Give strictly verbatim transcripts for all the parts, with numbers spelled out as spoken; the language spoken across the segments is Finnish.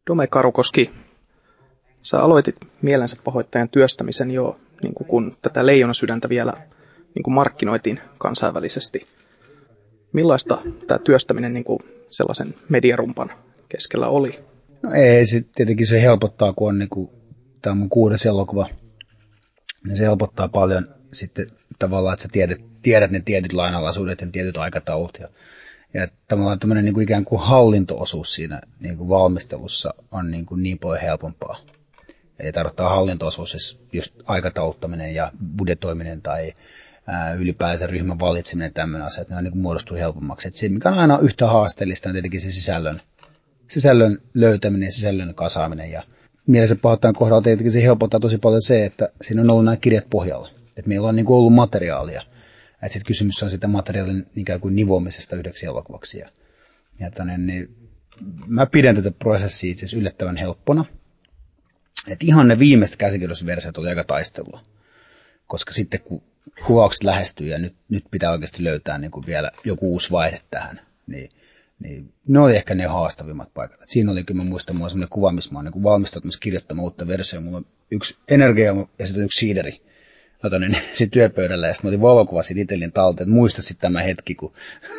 Dome Karukoski, sä aloitit mielensä pahoittajan työstämisen jo, niin kuin kun tätä Leijonasydäntä vielä niin kuin markkinoitiin kansainvälisesti. Millaista tämä työstäminen niin kuin sellaisen mediarumpan keskellä oli? No ei, se, tietenkin se helpottaa, kun on niin kuin, tämä on mun kuudes elokuva, niin se helpottaa paljon sitten tavallaan, että sä tiedät, tiedät ne tietyt lainalaisuudet ja tietyt aikataulut. Ja, ja tavallaan tämmöinen niin kuin ikään kuin hallinto-osuus siinä niin kuin valmistelussa on niin, kuin niin paljon helpompaa. Eli tarkoittaa hallinto-osuus, siis just aikatauluttaminen ja budjetoiminen tai ää, ylipäänsä ryhmän valitseminen, tämmöinen asia, että ne on niin kuin muodostuu helpommaksi. Että se, mikä on aina yhtä haasteellista, on tietenkin se sisällön, sisällön löytäminen ja sisällön kasaaminen. Ja mielensä pahoittajan kohdalla tietenkin se helpottaa tosi paljon se, että siinä on ollut nämä kirjat pohjalla. Että meillä on niin kuin ollut materiaalia. Että sitten kysymys on sitä materiaalin ikään kuin nivoamisesta yhdeksi elokuvaksi. Ja, ja tänne, niin mä pidän tätä prosessia itse asiassa yllättävän helppona. Että ihan ne viimeiset käsikirjoitusversiot oli aika taistelua. Koska sitten kun kuvaukset lähestyy ja nyt, nyt pitää oikeasti löytää niin kuin vielä joku uusi vaihde tähän, niin, niin ne oli ehkä ne haastavimmat paikat. Et siinä oli kyllä, mä muistan, mulla on sellainen kuva, missä mä oon niin valmistautumassa kirjoittamaan uutta versiota. Mulla on yksi energia ja sitten yksi siideri. Otan ne sitten työpöydällä ja sitten mä otin valokuva siitä itselleni talteen, että muista sitten tämä hetki, kun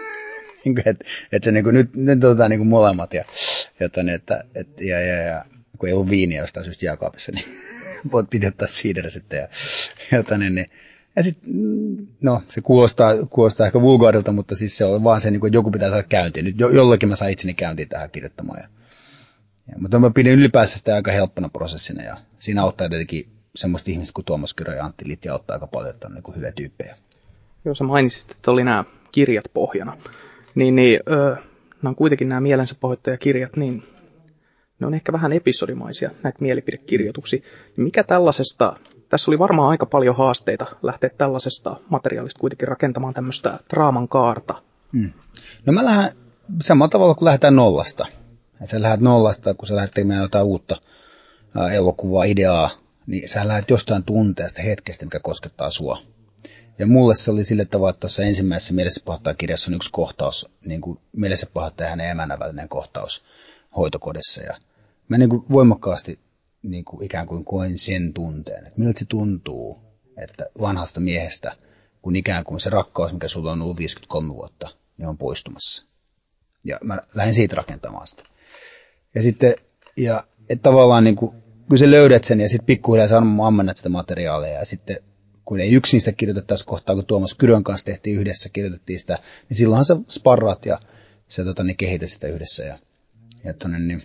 että et se niin kuin, nyt, nyt otetaan niin kuin molemmat ja, ja, tonne, että, et, ja, ja, ja kun ei ollut viiniä jostain syystä jääkaapissa, niin voit piti ottaa siideri sitten. Ja, ja, tonne, niin, ja sitten, no se kuulostaa, kuulostaa ehkä vulgaarilta, mutta siis se on vaan se, niin kuin, että joku pitää saada käyntiin. Nyt jo, jollakin mä saan itseni käyntiin tähän kirjoittamaan. Ja, ja, mutta mä pidin ylipäänsä sitä aika helppona prosessina ja siinä auttaa tietenkin semmoista ihmistä kuin Tuomas Kyrö ja Antti Litja auttaa aika paljon, että on niin kuin hyviä tyyppejä. Joo, sä mainitsit, että oli nämä kirjat pohjana. Niin, niin öö, nämä on kuitenkin nämä mielensä pahoittajakirjat, niin ne on ehkä vähän episodimaisia, näitä mielipidekirjoituksia. Mikä tällaisesta, tässä oli varmaan aika paljon haasteita lähteä tällaisesta materiaalista kuitenkin rakentamaan tämmöistä draaman kaarta. Hmm. No mä lähden samalla tavalla kuin lähdetään nollasta. Et sä lähdet nollasta, kun sä lähdet tekemään jotain uutta ää, elokuvaa, ideaa, niin sä lähdet jostain tunteesta, hetkestä, mikä koskettaa sua. Ja mulle se oli sille tavalla, että tuossa ensimmäisessä mielessä pahoittajakirjassa on yksi kohtaus, niin kuin mielessä pahoittaja hänen emänä välinen kohtaus hoitokodissa. Ja mä niin kuin voimakkaasti niin kuin ikään kuin koin sen tunteen, että miltä se tuntuu, että vanhasta miehestä, kun ikään kuin se rakkaus, mikä sulla on ollut viisikymmentäkolme vuotta, niin on poistumassa. Ja mä lähdin siitä rakentamaan sitä. Ja sitten, ja että tavallaan niin kuin, kun sä löydät sen ja sitten pikkuhiljaa sä ammennat sitä materiaalia ja sitten kun ei yksin sitä kirjoita tässä kohtaa, kun Tuomas Kyrön kanssa tehtiin yhdessä, kirjoitettiin sitä, niin silloinhan sä sparraat ja sä tota, niin kehität sitä yhdessä. Ja, ja tonne, niin,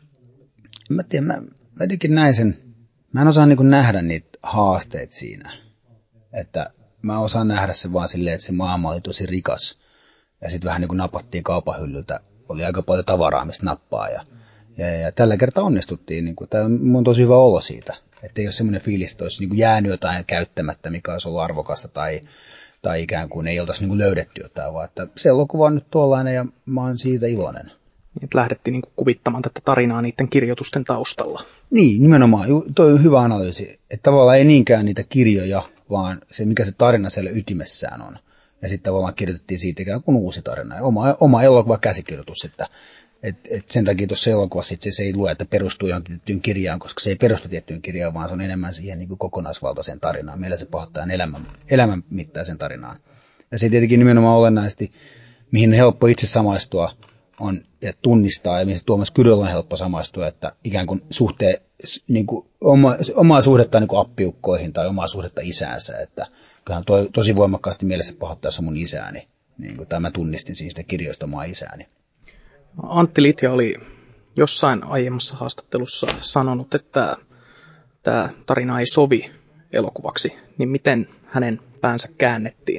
mä tiedän, mä, mä jotenkin näin sen, mä en osaa niin kuin nähdä niitä haasteita siinä. Että mä osaan nähdä sen vaan silleen, että se maailma oli tosi rikas. Ja sitten vähän niin kuin napattiin kaupahyllyltä, oli aika paljon tavaraa, mistä nappaa. Ja, ja, ja tällä kertaa onnistuttiin, niin kuin, tämä on tosi hyvä olo siitä. Että ei ole semmoinen fiilis, että olisi niin kuin jäänyt jotain käyttämättä, mikä olisi ollut arvokasta tai, tai ikään kuin ei oltaisi niin kuin löydetty jotain, vaan että se elokuva on nyt tuollainen ja mä oon siitä iloinen. Niin, lähdettiin niin kuin kuvittamaan tätä tarinaa niiden kirjoitusten taustalla. Niin, nimenomaan. Toi on hyvä analyysi. Että tavallaan ei niinkään niitä kirjoja, vaan se mikä se tarina siellä ytimessään on. Ja sitten tavallaan kirjoitettiin siitä ikään kuin uusi tarina. Ja oma, oma elokuva käsikirjoitus, että Et, et sen takia tuossa elokuvassa itse se ei lue, että perustuu johonkin tiettyyn kirjaan, koska se ei perustu tiettyyn kirjaan, vaan se on enemmän siihen niin kuin kokonaisvaltaiseen tarinaan, meillä se pahoittajan elämän, elämän mittaisen tarinaan. Ja se tietenkin nimenomaan olennaisesti, mihin on helppo itse samaistua on, ja tunnistaa, ja mihin Tuomas Kyröllä on helppo samaistua, että ikään kuin suhteen, niin kuin oma, omaa suhdetta niin kuin appiukkoihin tai omaa suhdetta isäänsä, että kyllähän to, tosi voimakkaasti mielessä pahoittajassa mun isääni, niin kuin, tai mä tunnistin siitä kirjoista omaa isääni. Antti Litja oli jossain aiemmassa haastattelussa sanonut, että tämä tarina ei sovi elokuvaksi, niin miten hänen päänsä käännettiin?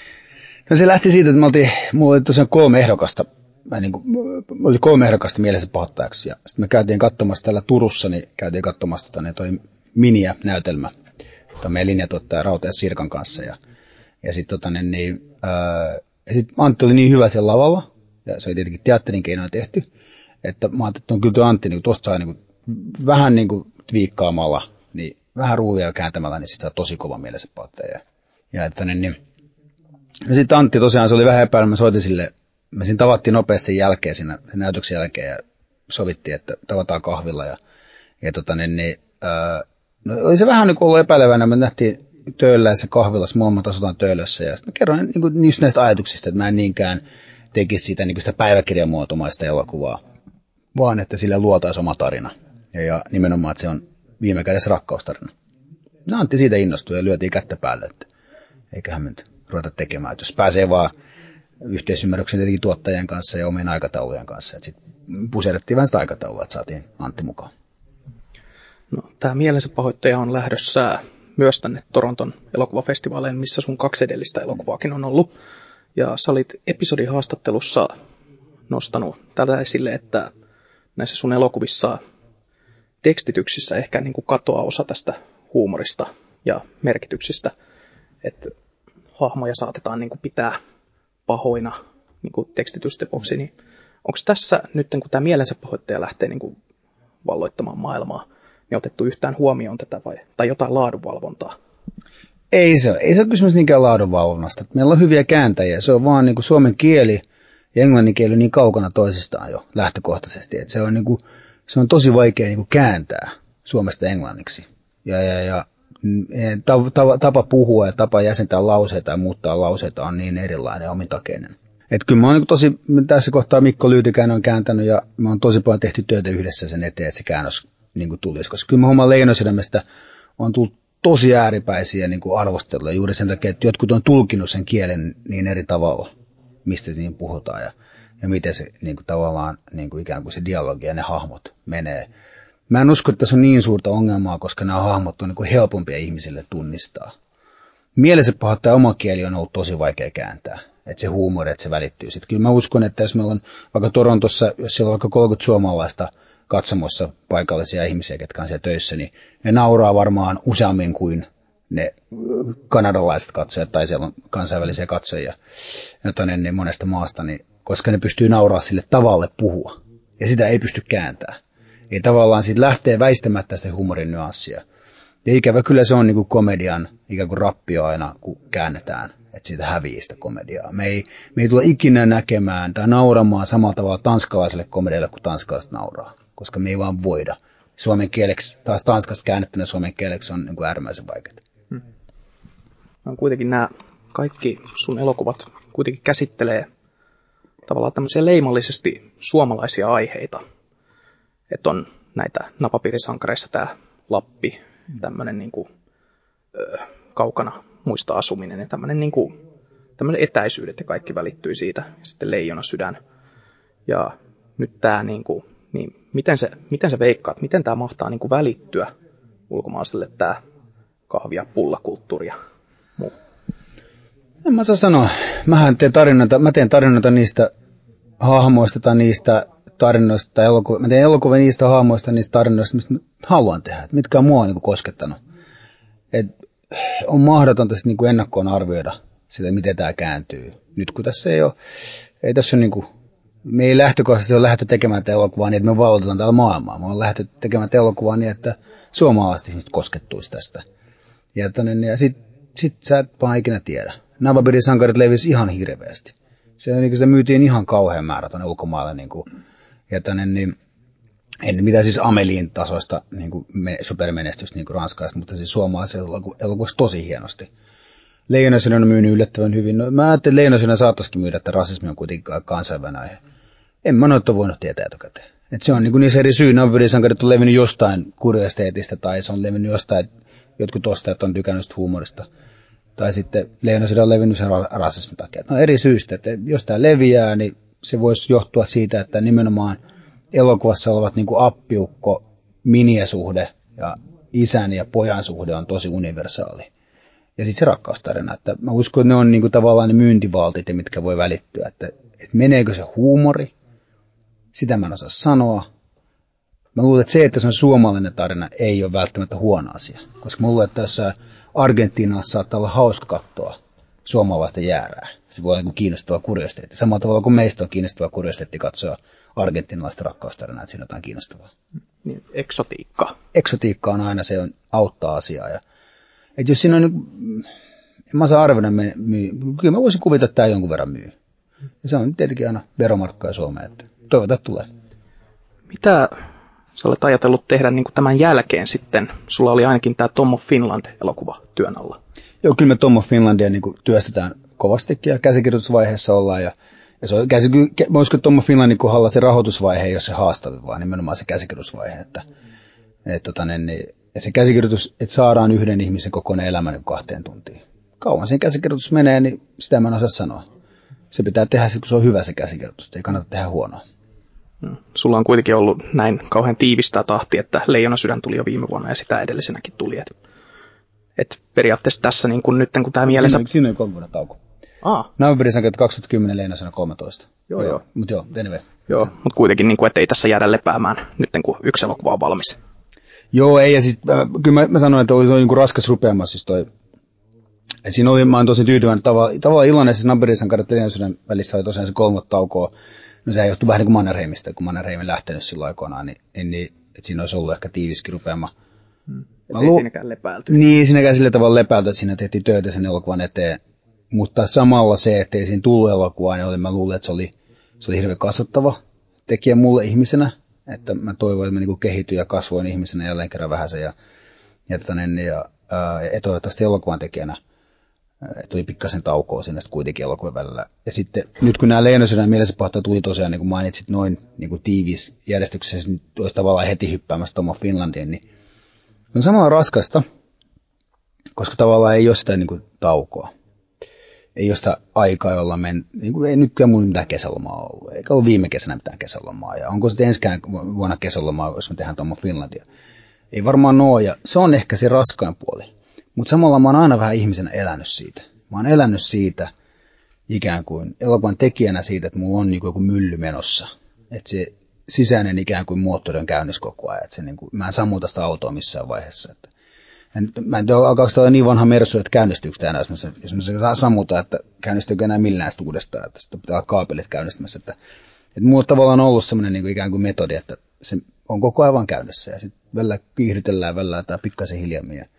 No se lähti siitä, että me oltiin, mulla oli tosiaan kolme ehdokasta, mä niin kuin, oli kolme ehdokasta mielessä pahoittajaksi, ja sitten me käytiin katsomassa täällä Turussa, niin käytiin katsomassa tota, niin toi Miniä-näytelmä, tota meidän linjatuottaja Rauta ja Sirkan kanssa, ja, ja sitten tota, niin, ää, ja sit Antti oli niin hyvä siellä lavalla, ja se oli tietenkin teatterin keinoin tehty, että mä ajattelin, että on kyllä tuo Antti, niin tuosta saa niin kuin, vähän niin kuin twiikkaamalla, niin vähän ruuvia kääntämällä, niin sitten saa tosi kova mielessä pahoittaja. Ja että niin, niin ja sitten Antti tosiaan, se oli vähän epäilyä, mä soitin sille, me siinä tavattiin nopeasti sen jälkeen, siinä sen näytöksen jälkeen, ja sovittiin, että tavataan kahvilla ja, ja tota, niin, niin, ää, no, oli se vähän niin kuin ollut epäilevänä, me nähtiin Töölössä kahvilassa, molemmat asutaan Töölössä ja mä kerron niin kuin, just näistä ajatuksista, että mä en niinkään tekisi siitä niin kuin sitä päiväkirjamuotomaista elokuvaa, vaan että sille luotaisi oma tarina ja, ja nimenomaan, että se on viime kädessä rakkaustarina. No Antti siitä innostui ja lyötiin kättä päälle, että eiköhän me nyt ruveta tekemään. Että jos pääsee vaan yhteisymmärryksen tietenkin tuottajien kanssa ja omien aikataulujen kanssa, että sitten puseerattiin vähän sitä aikataulua, että saatiin Antti mukaan. No, tämä Mielensä pahoittaja on lähdössä myös tänne Toronton elokuvafestivaaleen, missä sun kaksi edellistä elokuvaakin on ollut. Ja sä olit episodihaastattelussa nostanut tätä esille, että näissä sun elokuvissa tekstityksissä ehkä niin kuin katoaa osa tästä huumorista ja merkityksistä, että hahmoja saatetaan niin kuin pitää pahoina niin kuin tekstitysten vuoksi, niin onko tässä nyt, kun tämä Mielensä pahoittaja lähtee niin kuin valloittamaan maailmaa, niin otettu yhtään huomioon tätä vai, tai jotain laadunvalvontaa? Ei se ole. Ei se ole kysymys niinkään laadunvalvonnasta. Meillä on hyviä kääntäjiä. Se on vaan niin kuin suomen kieli ja englannin kieli niin kaukana toisistaan jo lähtökohtaisesti, että se on, niin kuin, se on tosi vaikea niin kuin kääntää suomesta englanniksi. Ja, ja, ja tapa, tapa puhua ja tapa jäsentää lauseita ja muuttaa lauseita on niin erilainen ja omintakeinen. Että kyllä mä oon niin tosi, tässä kohtaa Mikko Lyytikäinen on kääntänyt ja mä oon tosi paljon tehty työtä yhdessä sen eteen, että se käännös niin kuin tulisi. Koska kyllä mä huomaan Leijonan on tullut tosi ääripäisiä niin kuin arvosteluja juuri sen takia, että jotkut on tulkinut sen kielen niin eri tavalla, mistä siinä puhutaan ja, ja miten se niin kuin tavallaan niin kuin ikään kuin se dialogi ja ne hahmot menee. Mä en usko, että tässä on niin suurta ongelmaa, koska nämä hahmot on niin kuin helpompia ihmisille tunnistaa. Mielensä pahoittaja oma kieli on ollut tosi vaikea kääntää, että se huumori, että se välittyy. Sitten kyllä mä uskon, että jos meillä on vaikka Torontossa, jos siellä on vaikka kolmekymmentä suomalaista katsomossa paikallisia ihmisiä, ketkä on siellä töissä, niin ne nauraa varmaan useammin kuin ne kanadalaiset katsojat, tai siellä on kansainvälisiä katsojia jotain niin monesta maasta, niin, koska ne pystyy nauraa sille tavalle puhua, ja sitä ei pysty kääntämään. Ei tavallaan siitä lähtee väistämättä sitä huumorin nyanssia. Ja ikävä kyllä se on niin kuin komedian ikään kuin rappio aina, kun käännetään, että siitä hävii sitä komediaa. Me ei, me ei tule ikinä näkemään tai nauramaan samalla tavalla tanskalaiselle komedialle kuin tanskalaiset nauraa, koska me ei vaan voida. Suomen kieleksi, taas tanskasta käännettynä suomen kieleksi on niin kuin äärimmäisen vaikeaa. Hmm. No, kuitenkin nämä kaikki sun elokuvat kuitenkin käsittelee tavallaan tämmöisiä leimallisesti suomalaisia aiheita. Että on näitä napapiirisankareissa tämä Lappi, tämmöinen niin kuin, ö, kaukana muista asuminen ja tämmöinen niin kuin, tämmöinen etäisyydet ja kaikki välittyy siitä. Ja sitten Leijona sydän. Ja nyt tämä, niin kuin, niin miten se, miten se veikkaat, miten tämä mahtaa niin kuin välittyä ulkomaalaiselle tämä kahvi- ja pullakulttuuri ja muu? En mä saa sanoa. Mähän teen tarinoita, mä teen tarinoita niistä hahmoista tai niistä tarinoista tai elokuvia. Mä teen elokuvia niistä hahmoista niistä tarinoista, mistä mä haluan tehdä. Mitkä on mua niin kuin koskettanut. Et on mahdotonta sitten niin kuin ennakkoon arvioida sitä, miten tämä kääntyy. Nyt kun tässä ei ole, ei tässä ole niin kuin, me ei lähtökohtaisesti ole lähdetty tekemään tätä elokuvaa niin, että me valvotetaan täällä maailmaa. Me on lähdetty tekemään tätä elokuvaa niin, että suomalaiset nyt koskettuisi tästä. Ja, ja sitten sit sä et vaan ikinä tiedä. Napapiirisankarit levisi ihan hirveästi. Se, niin se myytiin ihan kauhean määrä tuonne ulkomaille. Niin kuin, ja tänne, niin, en mitään siis Amelien tasoista niin kuin supermenestystä niin kuin ranskalaista, mutta siis suomalaisella elokuvassa tosi hienosti. Leijona sydän on myynyt yllättävän hyvin. No, mä ajattelin, että Leijona sydän saattaisikin myydä, että rasismi on kuitenkin kansainvälinen aihe. En mä noita voinut tietää etukäteen. Et se on niin kuin niissä eri syy. Napapiirisankarit on levinnyt jostain kuriositeetista, tai se on levinnyt jostain, jotkut ostajat on tykännyt sitä huumorista. Tai sitten Leijona sydän on levinnyt sen rasismin takia. No eri syystä, että jos tämä leviää, niin se voisi johtua siitä, että nimenomaan elokuvassa olevat niin kuin appiukko, miniesuhde ja isän ja pojan suhde on tosi universaali. Ja sitten se rakkaustarina, että mä uskon, että ne on niin kuin tavallaan ne myyntivaltit, mitkä voi välittyä, että, että meneekö se huumori, sitä mä en osaa sanoa. Mä luulen, että se, että se on suomalainen tarina, ei ole välttämättä huono asia, koska mä luulen, että jossain Argentiinassa saattaa olla hauska katsoa suomalaista jäärää. Se voi olla niin kiinnostava kuriositeetti. Samalla tavalla kuin meistä on kiinnostava kuriositeetti katsoa argentinalaista rakkaustarinaa, että siinä on jotain kiinnostavaa. Niin, eksotiikka. Eksotiikka on aina, se on, auttaa asiaa. Ja, että jos siinä on, en mä saa arvioida, myy. Kyllä mä voisin kuvitella, että tämä jonkun verran myy. Ja se on tietenkin aina veromarkkaa Suomeen, että toivotaan tulee. Mitä sä olet ajatellut tehdä niin kuin tämän jälkeen sitten? Sulla oli ainakin tämä Tom of Finland-elokuva työn alla. Joo, kyllä me Tom of Finlandia niin kuin työstetään kovastikin ja käsikirjoitusvaiheessa ollaan. Ja, ja se on käsi, voisiko Tom of Finlandin kohdalla se rahoitusvaihe ei ole se haastava, vaan nimenomaan se käsikirjoitusvaihe. Että, et, tota, niin, ja se käsikirjoitus, että saadaan yhden ihmisen kokoinen elämä niin kahteen tuntiin. Kauan sen käsikirjoitus menee, niin sitä mä en osaa sanoa. Se pitää tehdä sitten, kun se on hyvä se käsikirjoitus. Ei kannata tehdä huonoa. Sulla on kuitenkin ollut näin kauhean tiivistä tahti, että Leijona sydän tuli jo viime vuonna ja sitä edellisenäkin tuli. Et, et periaatteessa tässä niin kun nyt, kun tämä mielessä... Siinä, siinä on kolme vuoden tauko. Aa. Naviperin kaksituhattakymmenen, Leijona sydän kolmetoista. Joo, joo. Mutta joo, anyway. Joo, mutta kuitenkin, niin kuin, ettei tässä jäädä lepäämään nyt, kun yksi elokuva on valmis. Joo, ei, ja siis äh, kyllä mä, mä sanoin, että oli, oli niin kuin raskas rupeama siis toi. Et siinä oli, mä oon tosi tyytyväinen, tavallaan tavalla iloinen, siis Naviperin sankarit ja Leijona sydän välissä oli tosiaan se kolme vuotta taukoa. No sehän johtui vähän niin kuin Mannerheimista, kun Mannerheim lähtenyt silloin aikoinaan, niin, niin että siinä olisi ollut ehkä tiiviskin rupeama. Hmm. Ei lu- siinäkään lepäälty. Niin, siinäkään sillä tavalla lepäälty, että siinä tehtiin töitä sen elokuvan eteen. Mutta samalla se, että ei siinä tullut elokuvaa, niin oli, mä luulen, että se oli, se oli hirveän kasvattava tekijä mulle ihmisenä. Että mä toivoin, että mä niin kehityin ja kasvoin ihmisenä jälleen kerran vähäsen. Ja, ja, ja, ja, ja toivottavasti elokuvan tekijänä. Että oli pikkasen taukoa siinä kuitenkin elokuvan välillä. Ja sitten nyt kun nämä Leijona sydän mielessä pahtaa tuli tosiaan, niin kuin mainitsit noin niin kuin tiivis järjestyksessä, nyt olisi tavallaan heti hyppäämässä Tom of Finlandiin, niin on samalla raskasta, koska tavallaan ei ole sitä niin kuin taukoa. Ei ole sitä aikaa, jolla men, niin kuin ei nytkään mulla mitään kesälomaa ollut, eikä ollut viime kesänä mitään kesälomaa. Ja onko sitten ensikään vuonna kesälomaa, jos me tehdään Tom of Finlandia? Ei varmaan ole, ja se on ehkä se raskain puoli. Mutta samalla mä oon aina vähän ihmisenä elänyt siitä. Mä oon elänyt siitä ikään kuin elokuvan tekijänä siitä, että mulla on niin kuin joku mylly menossa. Että se sisäinen ikään kuin moottori on käynnissä koko ajan. Että se niin kuin, mä en sammuta sitä autoa missään vaiheessa. Että, en, mä en tiedä, alkaako sitä olla niin vanha Mersu, että käynnistyykö tämä enää, jos mä se, jos mä se sammuta, että käynnistyykö enää millään sitä uudestaan, että sitten pitää olla kaapelit käynnistämässä. Että, että mulla tavallaan on ollut semmoinen niin kuin ikään kuin metodi, että se on koko ajan vaan käynnissä. Ja sitten välillä kiihdytellään, välillä tai pikkasen hiljemmin. Ja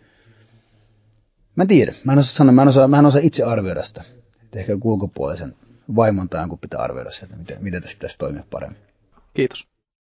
mä en tiedä. Mä en osaa sanoa, mä en osaa, mä en osaa itse arvioida sitä. Että ehkä ulkopuolisen vaimon tai jonkun pitää arvioida sitä, että miten, miten tässä pitäisi toimia paremmin. Kiitos.